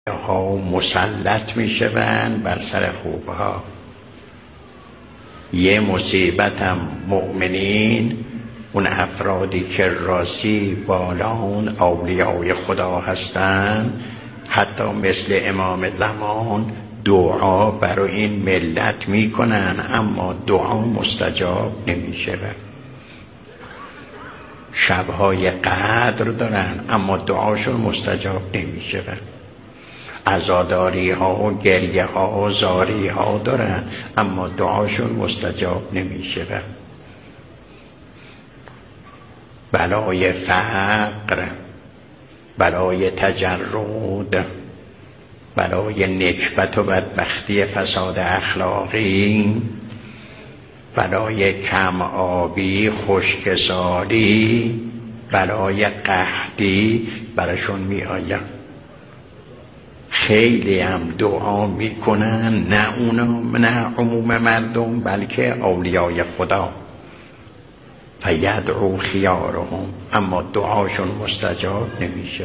ها مسلط می شوند بر سر خوبها. یه مصیبت هم مؤمنین، اون افرادی که راستی بالان اولیای خدا هستند، حتی مثل امام زمان دعا برای این ملت می کنن، اما دعا مستجاب نمی شود. شبهای قدر دارن اما دعاشون مستجاب نمی شود. عزاداری ها و گریه ها و زاری ها دارن اما دعاشون مستجاب نمی شود. بلای فقر، بلای تجرد، بلای نکبت و بدبختی فساد اخلاقی، بلای کم آبی خشکسالی، بلای قحطی براشون می آید. خیلی هم دعا میکنن، نه اونا نه عموم مردم بلکه اولیای خدا. فیدعو خیارهم، اما دعاشون مستجاب نمیشه.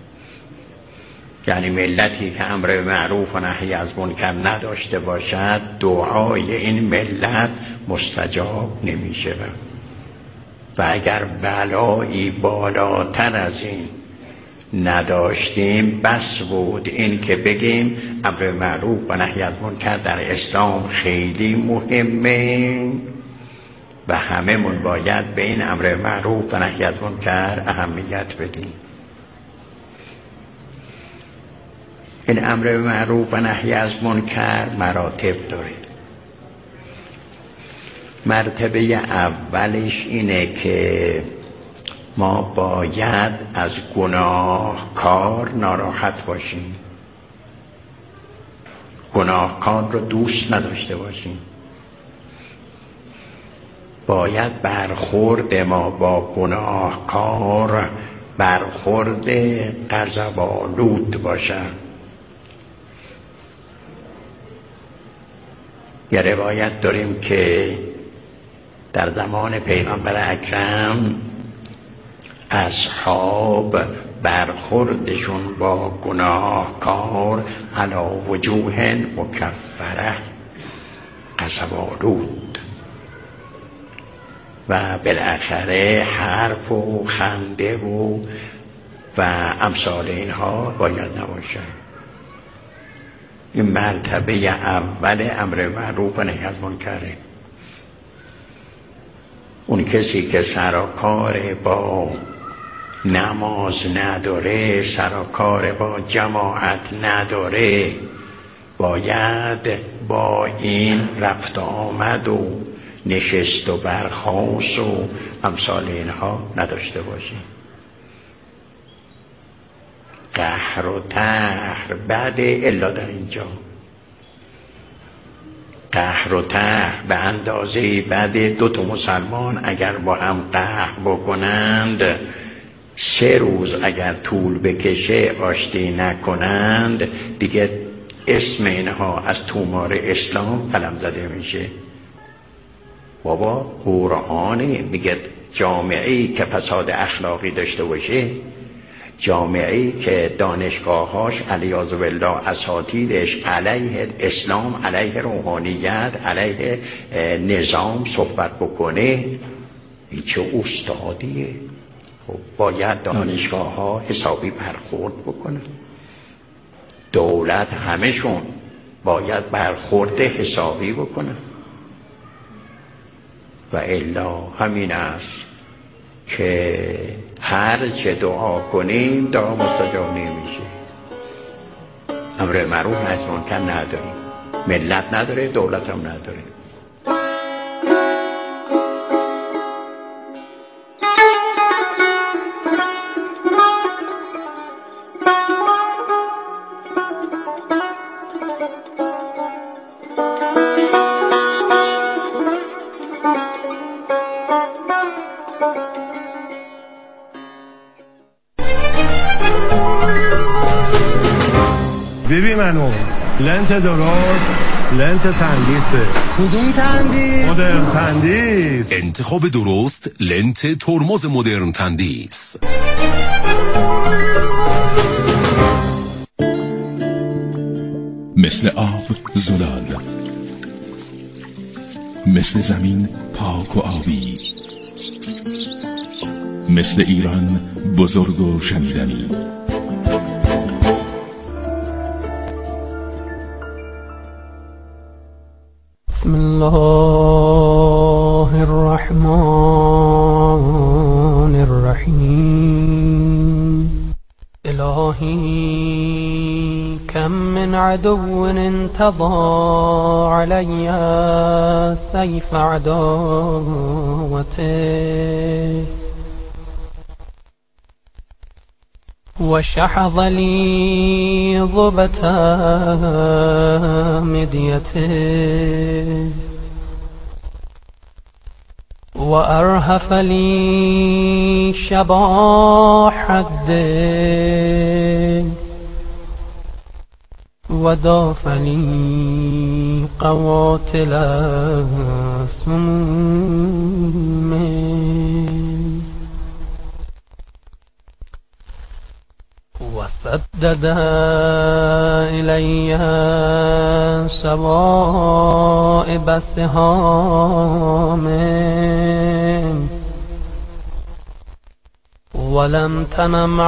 یعنی ملتی که امر معروف و نهی از منکر نداشته باشد، دعای این ملت مستجاب نمیشه. و اگر بلایی بالاتر از این نداشتیم بس بود این که بگیم امر معروف و نهی از منکر در اسلام خیلی مهمه و همه من باید به این امر معروف و نهی از منکر اهمیت بدیم. این امر معروف و نهی از منکر مراتب داره. مرتبه اولش اینه که ما باید از گناهکار ناراحت باشیم، گناهکار رو دوست نداشته باشیم. باید برخورد ما با گناهکار برخورد غضب‌آلود باشد. یه روایت داریم که در زمان پیغمبر اکرم اصحاب برخوردشون با گناهکار علی وجوه مکفره، غضب‌آلود و بالاخره حرف و خنده و امثال اینها باید نباشد. این مرتبه اول امر معروف و نهی از منکره. اون کسی که سرکار با نماز نداره، سرکار با جماعت نداره، باید با این رفت آمد و نشست و برخاست و امثال اینها نداشته باشیم. قهر و طهر بعد الا در اینجا قهر و طهر به اندازه بعد دو تا مسلمان اگر با هم قهر بکنند 3 روز اگر طول بکشه آشتی نکنند دیگه اسم اینها از تومار اسلام قلم زده میشه. بابا قرآنه میگه جامعه‌ای که فساد اخلاقی داشته باشه، جامعه‌ای که دانشگاهاش علیاذ بالله اساتیدش علیه اسلام، علیه روحانیت، علیه نظام صحبت بکنه، این چه استادیه. باید دانشگاه‌ها حسابی برخورد بکنه، دولت همشون باید برخورد حسابی بکنه و الا همین است که هر چه دعا کنیم دعا مستجاب نمیشه. امر معروف و نهی از منکر نداریم، ملت نداره، دولت هم نداره. ببین منو لنت درست، لنت تندیسه. کدوم تندیس؟ مدرن تندیس. انتخاب درست لنت ترمز مدرن تندیس. مثل آب زلال، مثل زمین پاک و آبی، مثل ایران بزرگ و شنیدنی. بسم الله الرحمن الرحیم. الهی کم من عدو انتظى علی سیف عداوته وشحذ لي ضبة مديته وأرهف لي شباح الدين وداف لي قواتل السموم وسدد إلي سوائب السهام ولم تنم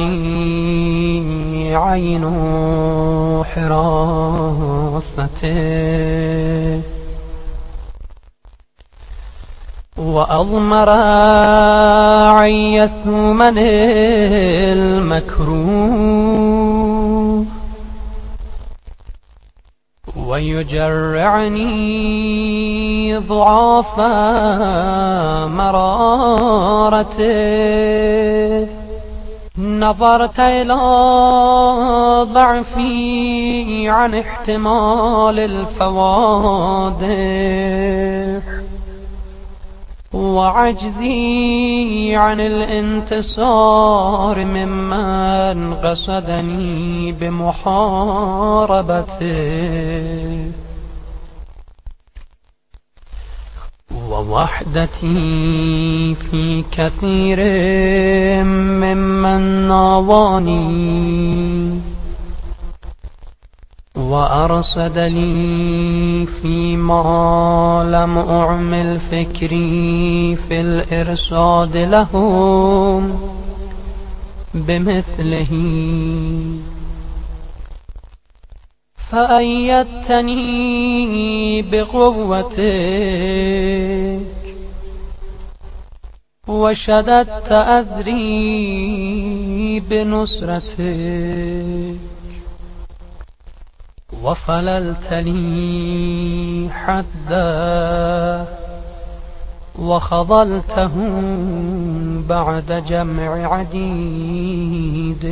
عني عين حراسته وأضمر عي ثمن المكروه ويجرعني ضعاف مرارته نظرت إلى ضعفي عن احتمال الفوادح وعجزي عن الانتصار ممن قصدني بمحاربته ووحدتي في كثير ممن ناواني وأرصد لي فيما لم أعمل فكري في الإرصاد لهم بمثله فأيدتني بقوتك وشددت أذري بنصرتك وفللت لي حدا وخضلته بعد جمع عديد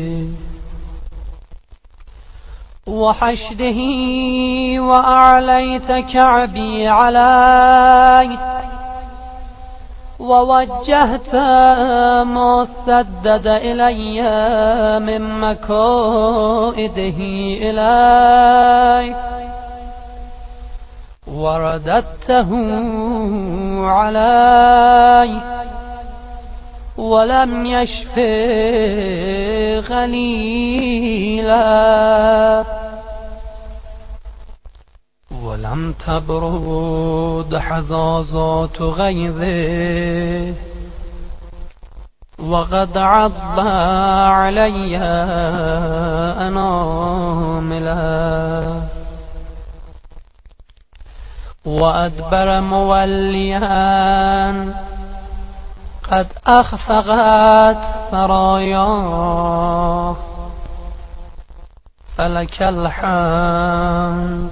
وحشده وأعليت كعبي علي ووجهت ما سدد إلي من مكائده إلي ورددته علي ولم يشف غليلا ولم تبرد حزازات غيظه وقد عض علي أناملا وأدبر موليا قد أخفقت ثراياه فلك الحمد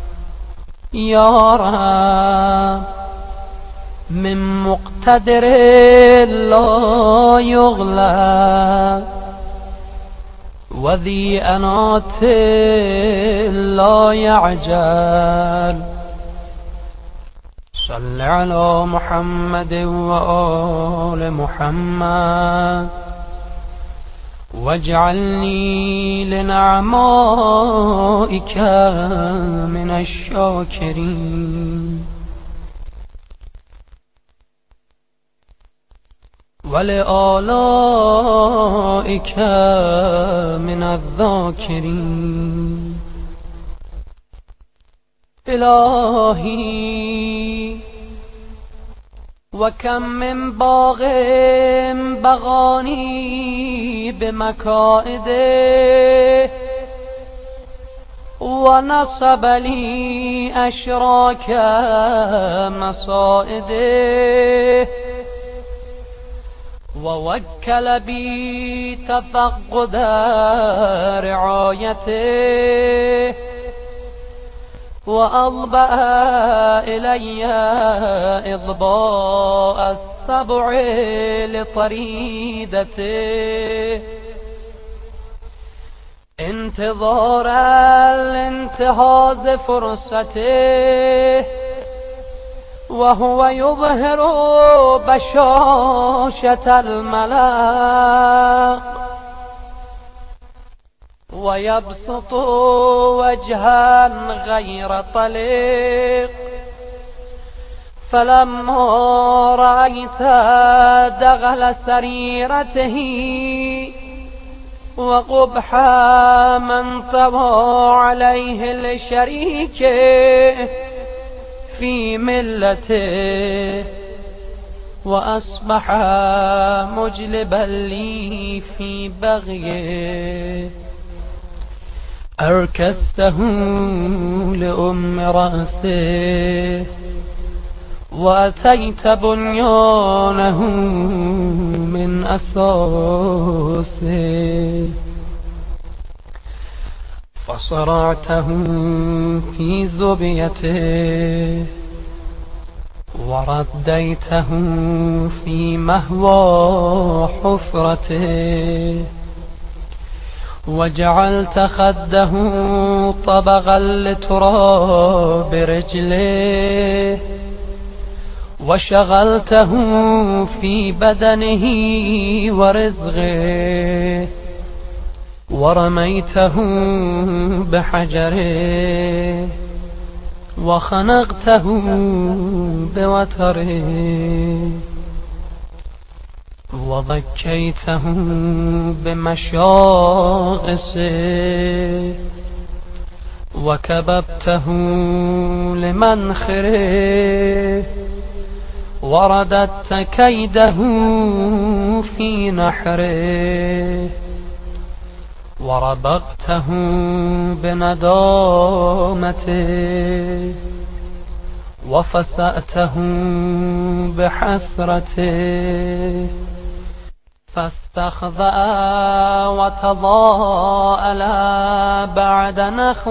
يا رب من مقتدر لا يغلب وذي أنات لا يعجل صل على محمد وآل محمد واجعلني لنعمائك من الشاكرين ولآلائك من الذاكرين إلهي وكم من باغ بغاني بمكائده ونصب لي أشراك مصائده ووكل بي تفقد رعايته وأضبأ إلي إضباء السبع لطريدته انتظار الانتهاز فرصته وهو يظهر بشاشة الملاق ويبسط وجها غير طليق فلما رأيت دغل سريرته وقبح من طوى عليه الشريك في ملته وأصبح مجلبا لي في بغيه أركسته لأم رأسه وأتيت بنيانه من أساسه فصرعته في زبيته ورديته في مهوى حفرته وجعلت خده طبغا لتراب رجله وشغلته في بدنه ورزقه ورميته بحجره وخنقته بوتره وضكيته بمشاغسه وكببته لمنخره ورددت كيده في نحره وربقته بندامته وفسأته بحسرته فاستخذأ وتضاءل بعد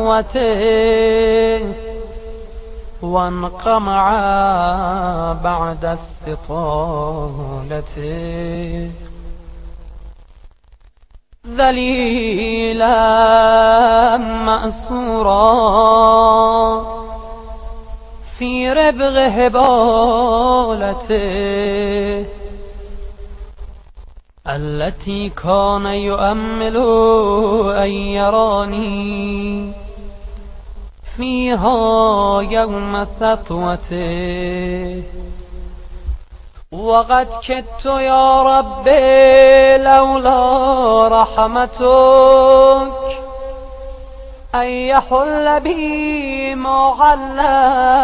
نخوته وانقمع بعد استطالته ذليلا مأسورا في ربغ هبالته التي كان يؤمل أن يراني فيها يوم سطوته وقد كدت يا ربي لولا رحمتك أن يحل بي معلى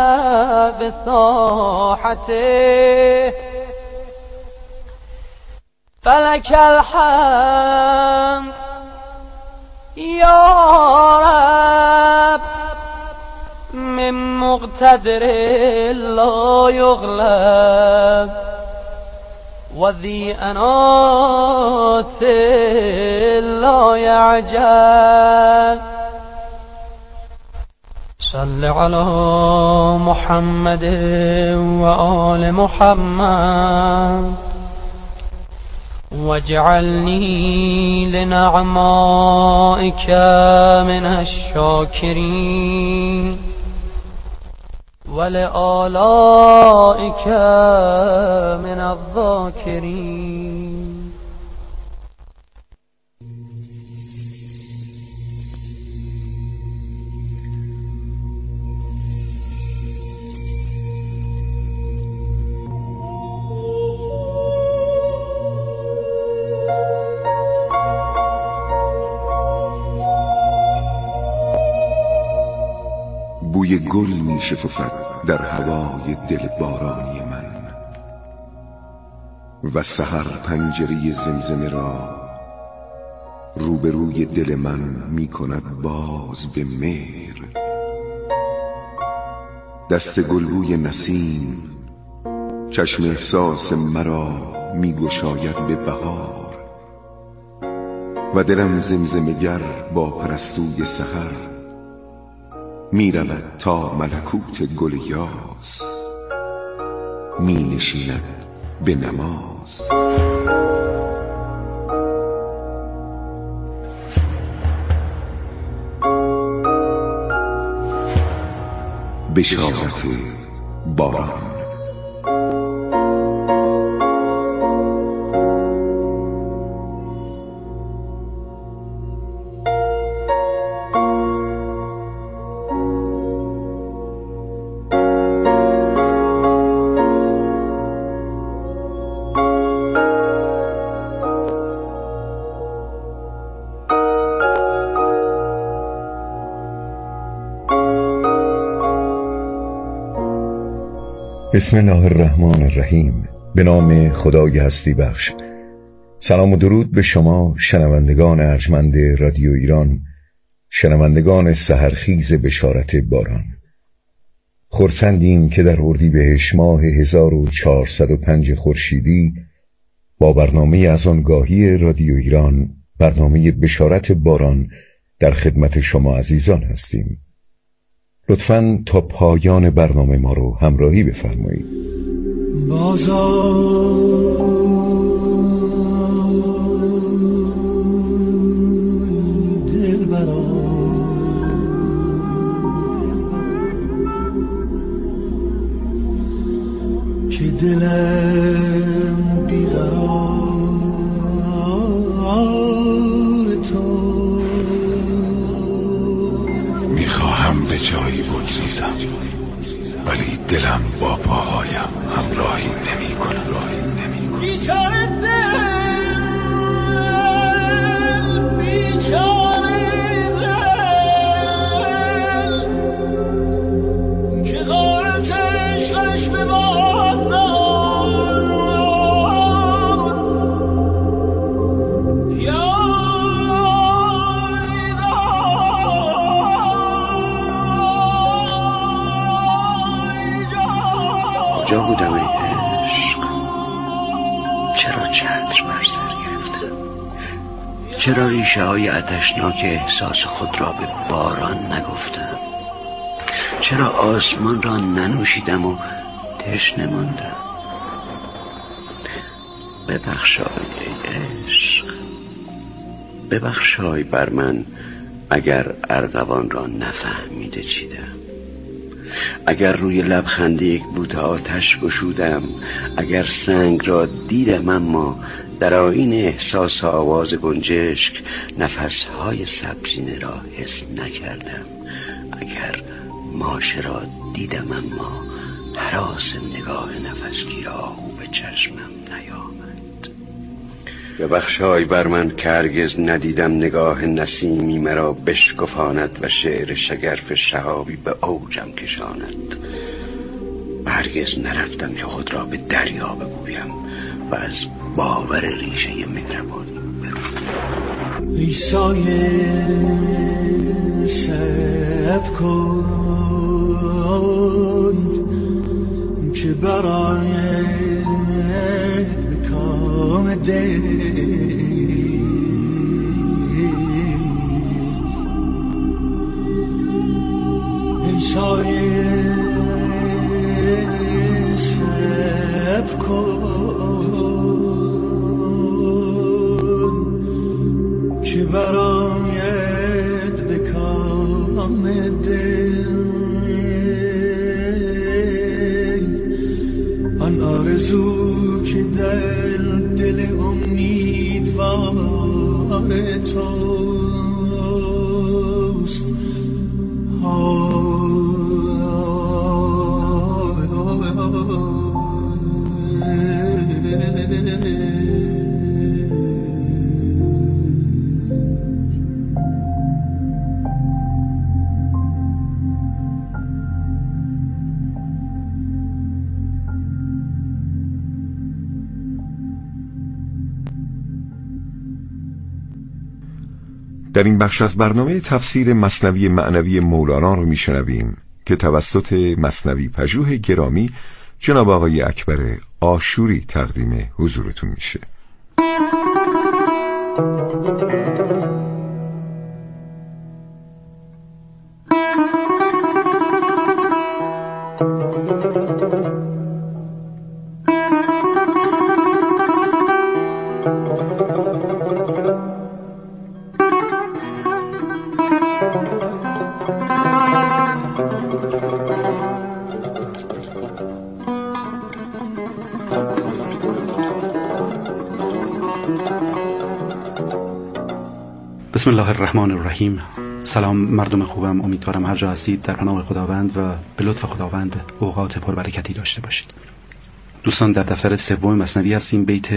بساحته فلك الحمد يا رب من مقتدر لا يغلب وذي أنات لا يعجل صل على محمد وآل محمد واجعلني لنعمائك من الشاكرين ولآلائك من الذاكرين. بوی گل می شکفد در هوای دل بارانی من و سحر پنجره زمزمه را روبروی دل من می کند باز به مهر. دست گلبوی نسیم چشم احساس مرا می گشاید به بهار و دلم زمزمه‌گر با پرستوی سحر می رود تا ملکوت گل یاس می نشیند به نماز. بشارت باران. بسم الله الرحمن الرحیم. به نام خدای هستی بخش. سلام و درود به شما شنوندگان ارجمند رادیو ایران، شنوندگان سحرخیز بشارت باران. خرسندیم که در اردیبهشت ماه 1405 خورشیدی با برنامه از آنگاهی رادیو ایران، برنامه بشارت باران، در خدمت شما عزیزان هستیم. لطفاً تا پایان برنامه ما رو همراهی بفرمایید. که دلم بیقرار تو میخواهم به جایی بگریزم ولی دلم با پاهایم همراهی نمی کنم. بیچاره دل، بیچاره دل که غارت عشقش به باد داد. کجا بودم ای عشق؟ چرا چتر بر سر گرفتم؟ چرا ریشه های آتشناک احساس خود را به باران نگفتم؟ چرا آسمان را ننوشیدم و تشنه ماندم؟ ببخشای ای عشق، ببخشای بر من اگر ارغوان را نفهمیده چیدم، اگر روی لبخنده یک بوته آتش گشودم، اگر سنگ را دیدم اما در آیین احساس آواز گنجشک نفسهای سبزینه را حس نکردم، اگر ماشه را دیدم اما هراس نگاه نفسگیر آهو به چشمم نیامد. ببخشای بر من که هرگز ندیدم نگاه نسیمی مرا بشکفاند و شعر شگرف شهابی به اوجم کشاند. هرگز نرفتم که خود را به دریا بگویم و از باور ریشه مهربانی برم. ای سایه صبر کن که برای به کام دل ای سایه صبر کن که برایت به کام دل آن آرزو که در دل امیدوار توست در این بخش از برنامه تفسیر مثنوی معنوی مولانا رو میشنویم که توسط مثنوی پژوه گرامی جناب آقای اکبر عاشوری تقدیم حضورتون میشه. بسم الله الرحمن الرحیم. سلام مردم خوبم، امیدوارم هر جا هستید در پناه خداوند و به لطف خداوند اوقات پربرکتی داشته باشید. دوستان، در دفتر سوم مثنوی هستیم، بیت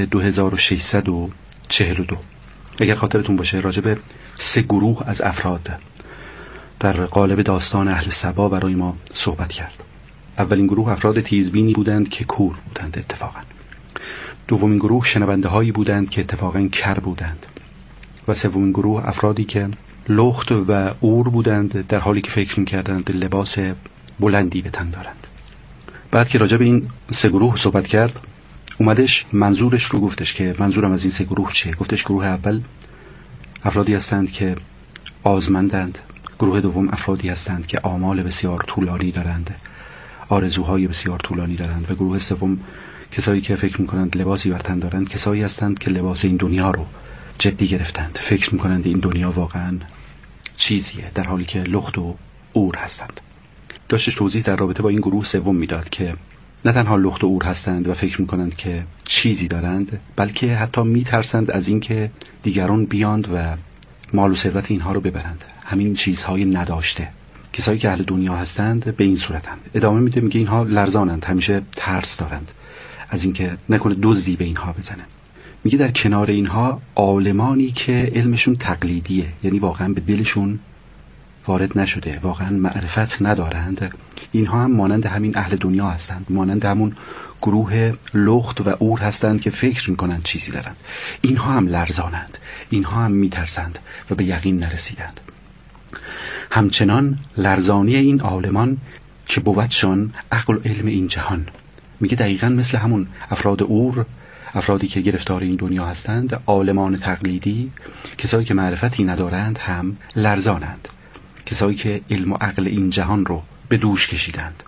2642. اگر خاطرتون باشه راجع به 3 گروه از افراد در قالب داستان اهل سبا برای ما صحبت کرد. اولین گروه افراد تیزبینی بودند که کور بودند اتفاقا. دومین گروه شنونده هایی بودند که اتفاقا کر بودند. و سومین گروه افرادی که لخت و عور بودند در حالی که فکر می‌کردند لباس بلندی به تن دارند. بعد که راجع به این 3 گروه صحبت کرد، اومدش منظورش رو گفتش که منظورم از این 3 گروه چیه. گفتش گروه اول افرادی هستند که آزمندند، گروه دوم افرادی هستند که آمال بسیار طولانی دارند، آرزوهای بسیار طولانی دارند، و گروه سوم کسایی که فکر می‌کنند لباسی بر تن دارند، کسایی هستند که لباس این دنیا رو جدی گرفتند، فکر میکنند این دنیا واقعا چیزیه، در حالی که لخت و عور هستند. داشتش توضیح در رابطه با این گروه سوم میداد که نه تنها لخت و عور هستند و فکر میکنند که چیزی دارند، بلکه حتی میترسند از این که دیگران بیاند و مال و ثروت اینها رو ببرند، همین چیزهای نداشته. کسایی که اهل دنیا هستند به این صورتند. ادامه میده، میگه اینها لرزانند، همیشه ترس دارند از اینکه نکنه دزدی به اینها بزنه. میگه در کنار اینها عالمانی که علمشون تقلیدیه، یعنی واقعا به دلشون وارد نشده، واقعا معرفت ندارند، اینها هم مانند همین اهل دنیا هستند، مانند همون گروه لخت و عور هستند که فکر میکنند چیزی دارند. اینها هم لرزانند، اینها هم میترسند و به یقین نرسیدند. همچنان لرزانی این عالمان که بودشان عقل و علم این جهان. میگه دقیقاً مثل همون افراد عور، افرادی که گرفتار این دنیا هستند، عالمان تقلیدی، کسایی که معرفتی ندارند هم لرزانند، کسایی که علم و عقل این جهان رو به دوش کشیدند.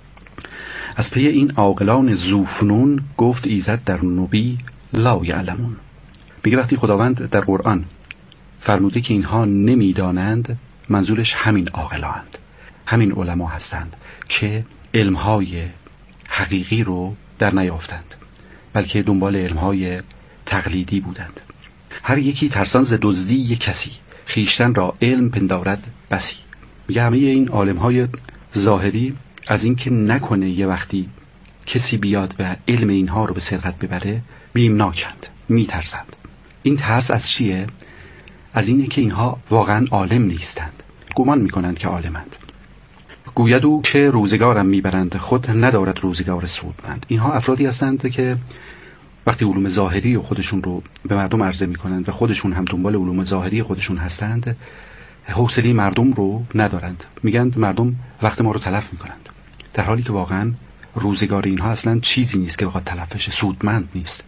از پی این عاقلان ذوفنون گفت ایزد در نبی لا یعلمون. میگه وقتی خداوند در قرآن فرموده که اینها نمیدانند، منظورش همین عاقلانند، همین علما هستند که علمهای حقیقی رو در نیافتند، بلکه دنبال علمهای تقلیدی بودند. هر یکی ترسان ز دزدی یک کسی، خیشتن را علم پندارد بسی. میگه همه این عالمهای ظاهری از این که نکنه یه وقتی کسی بیاد و علم اینها رو به سرقت ببره بیمناکند، میترسند. این ترس از چیه؟ از اینه که اینها واقعا عالم نیستند، گمان میکنند که عالمند. گوید او که روزگارم میبرند، خود ندارد روزگار سودمند. اینها افرادی هستند که وقتی علوم ظاهری و خودشون رو به مردم عرضه میکنند و خودشون هم دنبال علوم ظاهری خودشون هستند، حوصله مردم رو ندارند، میگند مردم وقت ما رو تلف میکنند، در حالی که واقعا روزگار اینها اصلا چیزی نیست که بخواد تلفش، سودمند نیست.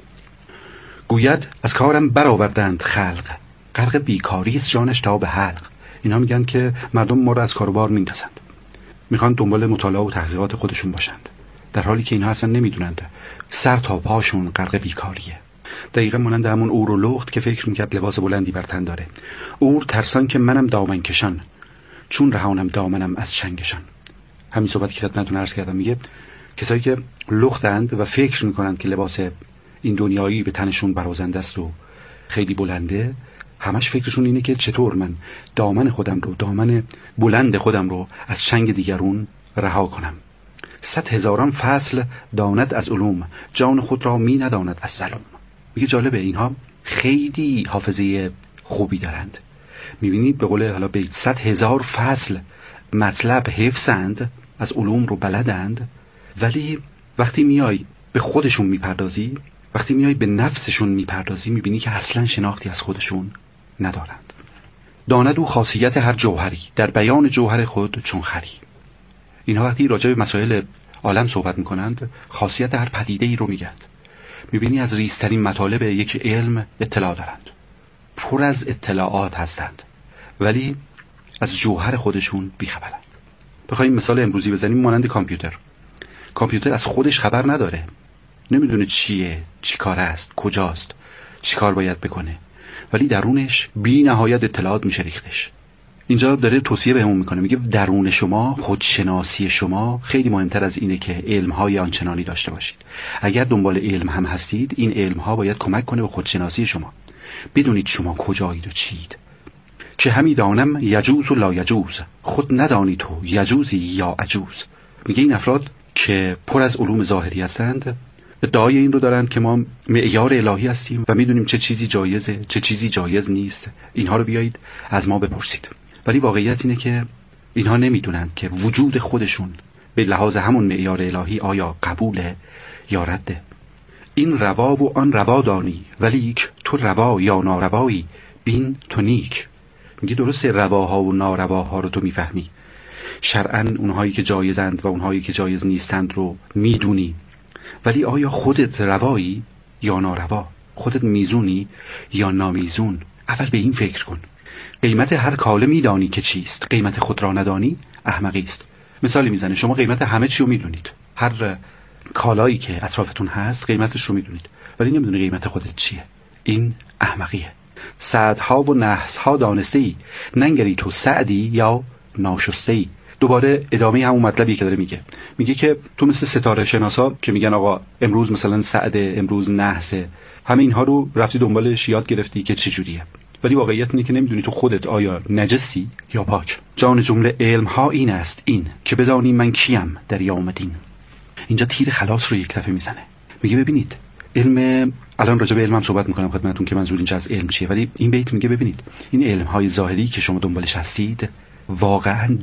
گوید از کارم برآوردند خلق، غرق بیکاری است جانش تا به حلق. اینها میگن که مردم ما رو از کاروبار میندازند، میخوان دنبال مطالعه و تحقیقات خودشون باشند، در حالی که اینها اصلا نمیدونند سر تا پاشون غرق بیکاریه. دقیقا مانند همون عور و لخت که فکر میکرد لباس بلندی بر تن داره. عور ترسان که منم دامن کشان، چون رهانم دامنم از چنگشان. همین صحبتی که خدمتتون عرض کردم. میگه کسایی که لختند و فکر میکنند که لباس این دنیایی به تنشون برازنده است و خیلی بلنده، همش فکرشون اینه که چطور من دامن خودم رو، دامن بلند خودم رو از چنگ دیگرون رها کنم. 100,000 فصل داند از علوم، جان خود را می نداند از ظلم. میگه جالبه، اینها خیلی حافظه خوبی دارند. میبینید به قول حالا بیت 100,000 فصل مطلب حفظند، از علوم رو بلدند، ولی وقتی میای به خودشون میپردازی، وقتی میای به نفسشون میپردازی، میبینی که اصلا شناختی از خودشون ندارند. داند او خاصیت هر جوهری، در بیان جوهر خود چون خری. اینها وقتی راجع به مسائل عالم صحبت میکنند خاصیت هر پدیده ای رو میگند. میبینی از ریزترین مطالب یک علم اطلاع دارند، پر از اطلاعات هستند، ولی از جوهر خودشون بیخبرند. بخوایم مثال امروزی بزنیم، مانند کامپیوتر از خودش خبر نداره، نمیدونه چیه، چی کار است، کجاست، چی کار باید بکنه، ولی درونش بی نهایت اطلاعات میشه ریختش. اینجا داره توصیه بهمون میکنه، میگه درون شما، خودشناسی شما خیلی مهمتر از اینه که علمهای آنچنانی داشته باشید. اگر دنبال علم هم هستید، این علمها باید کمک کنه به خودشناسی شما. بدونید شما کجایید و چیید. که همی دانم یجوز و لا یجوز، خود ندانی تو یجوزی یا عجوز. میگه این افراد که پر از علوم ظاهری هستند ادعای این رو دارند که ما معیار الهی هستیم و میدونیم چه چیزی جایزه، چه چیزی جایز نیست. اینها رو بیایید از ما بپرسید. ولی واقعیت اینه که اینها نمیدونند که وجود خودشون به لحاظ همون معیار الهی آیا قبوله یا رده. این روا و آن روا دانی، ولیک تو روا یا ناروایی بین تو نیک. میگه درسته رواها و نارواها رو تو میفهمی، شرعاً اونهایی که جایزند و اونهایی که جایز نیستند رو میدونی، ولی آیا خودت روایی یا ناروا؟ خودت میزونی یا نامیزون؟ اول به این فکر کن. قیمت هر کاله میدانی که چیست، قیمت خود را ندانی احمقی است. مثالی میزنه، شما قیمت همه چی رو میدونید، هر کالایی که اطرافتون هست قیمتش رو میدونید، ولی نمیدونی قیمت خودت چیه. این احمقیه. سعدها و نحسها دانسته ای، ننگری تو سعدی یا ناشسته ای. دوباره ادامه همون مطلبی که داره میگه که تو مثل ستاره شناسا که میگن آقا امروز مثلا سعده، امروز نحسه، همه اینها رو رفتی دنبالش یاد گرفتی که چه جوریه، ولی واقعیت اینه که نمیدونی تو خودت آیا نجسی یا پاک. جان جمله علم ها این است این که بدانی من کیم در یوم دین. اینجا تیر خلاص رو یک دفعه میزنه. میگه ببینید علم، الان راجع به علم هم صحبت میکنم خدمتتون که منظور اینجا از علم چیه، ولی این بیت میگه ببینید این علم های ظاهری که شما دنبالش هستید واقعا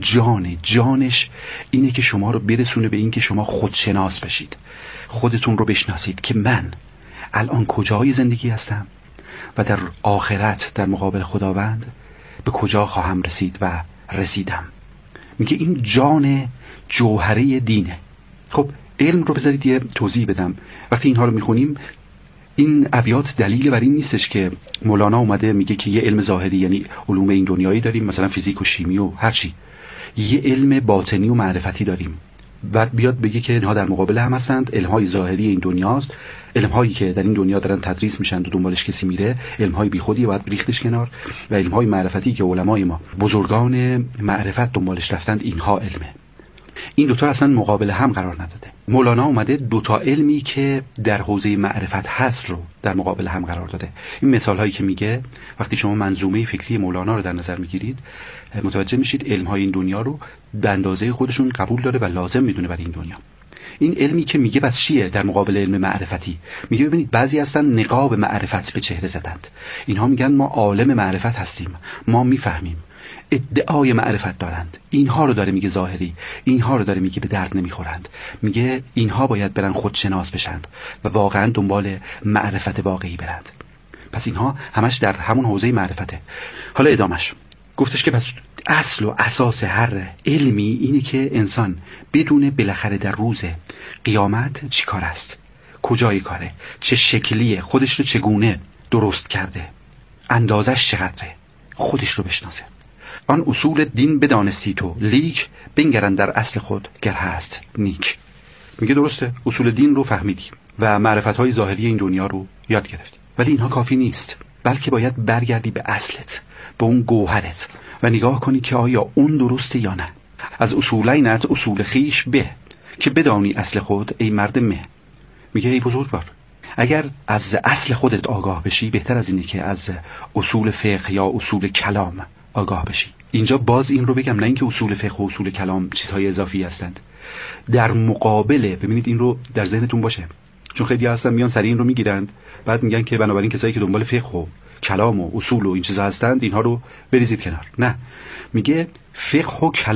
جانش اینه که شما رو برسونه به این که شما خودشناس بشید، خودتون رو بشناسید که من الان کجای زندگی هستم و در آخرت در مقابل خداوند به کجا خواهم رسید و رسیدم. میگه این جان جوهره دینه. خب علم رو بذارید یه توضیح بدم. وقتی اینها رو میخونیم این ابیات دلیل بر این نیستش که مولانا اومده میگه که یه علم ظاهری یعنی علوم این دنیایی داریم، مثلا فیزیک و شیمی و هر چی، یه علم باطنی و معرفتی داریم و بیاد بگه که اینها در مقابل هم هستند. علم‌های ظاهری این دنیاست، علم‌هایی که در این دنیا دارن تدریس میشن و دنبالش کسی میره علم‌های بیخودیه، باید بریختش کنار، و علم‌های معرفتی که علمای ما بزرگان معرفت دنبالش رفتند اینها علمه. این دوتا اصلا مقابل هم قرار نداده. مولانا اومده دوتا علمی که در حوزه معرفت هست رو در مقابل هم قرار داده. این مثال هایی که میگه وقتی شما منظومه فکری مولانا رو در نظر میگیرید متوجه میشید علم های این دنیا رو به اندازه خودشون قبول داره و لازم میدونه برای این دنیا. این علمی که میگه بس چیه در مقابل علم معرفتی؟ میگه ببینید بعضی هستن نقاب معرفت به چهره زدند، اینها میگن ما عالم معرفت هستیم، ما میفهمیم، ادعای معرفت دارند. اینها رو داره میگه ظاهری، اینها رو داره میگه به درد نمیخورند. میگه اینها باید برن خودشناس بشند و واقعا دنبال معرفت واقعی برند. پس اینها همش در همون حوزه معرفته. حالا ادامش گفتش که پس اصل و اساس هر علمی اینه که انسان بدونه بالاخره در روز قیامت چی کار است، کجای کاره، چه شکلیه، خودش رو چگونه درست کرده، اندازش چقدره، خودش رو بشناسه. آن اصول دین بدانستی تو، لیک بنگرن در اصل خود گر هست نیک. میگه درسته اصول دین رو فهمیدی و معرفت‌های ظاهری این دنیا رو یاد گرفتی، ولی اینها کافی نیست، بلکه باید برگردی به اصلت، به اون گوهرت و نگاه کنی که آیا اون درسته یا نه. از اصولینت اصول خیش به، که بدانی اصل خود ای مرد مه. میگه ای بزرگوار، اگر از اصل خودت آگاه بشی بهتر از اینه که از اصول فقه یا اصول کلام آگاه بشی. اینجا باز این رو بگم، نه اینکه اصول فقه و اصول کلام چیزهای اضافی هستند، در مقابله، ببینید این رو در ذهنتون باشه، چون خیلی هستن میان سری این رو میگیرند بعد میگن که بنابراین کسایی که دنبال فقه و کلام و اصول و این چیزا هستند اینها رو بریزید کنار. نه، میگه فقه و کلام